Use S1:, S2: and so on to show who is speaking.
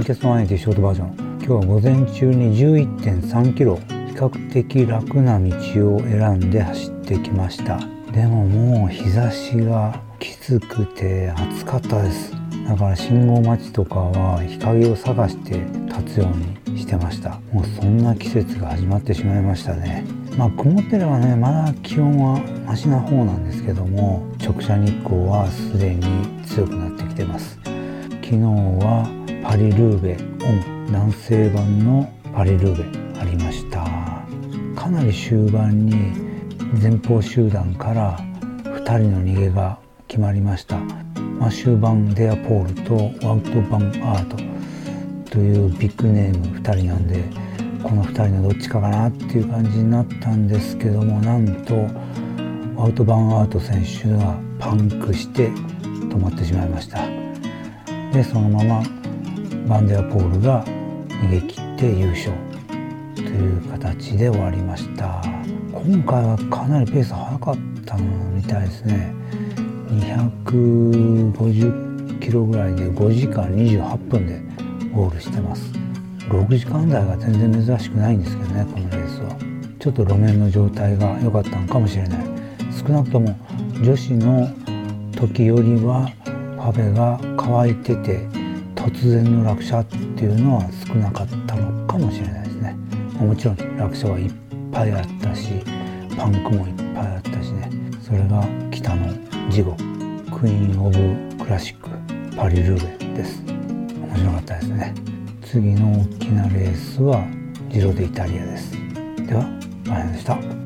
S1: 鉄の180ショートバージョン。今日は午前中に 11.3 キロ、比較的楽な道を選んで走ってきました。でももう日差しがきつくて暑かったです。だから信号待ちとかは日陰を探して立つようにしてました。もうそんな季節が始まってしまいましたね。曇ってればね、まだ気温はマシな方なんですけども、直射日光はすでに強くなってきてます。昨日はパリルーベ男性版のパリルーベありました。かなり終盤に前方集団から2人の逃げが決まりました。終盤デアポールとワウト・バン・アートというビッグネーム2人なんで、この2人のどっちかかなっていう感じになったんですけども、なんとワウト・バン・アート選手がパンクして止まってしまいました。でそのままバンデアポールが逃げ切って優勝という形で終わりました。今回はかなりペース速かったみたいですね。250キロぐらいで5時間28分でゴールしてます。6時間台が全然珍しくないんですけどね、このレースは。ちょっと路面の状態が良かったのかもしれない。少なくとも女子の時よりはパベが乾いてて突然の落車っていうのは少なかったのかもしれないですね。もちろん落車はいっぱいあったし、パンクもいっぱいあったしね。それが北のジゴ、クイーンオブクラシックパリルーベです。面白かったですね。次の大きなレースはジロデイタリアです。では、ありがとうございました。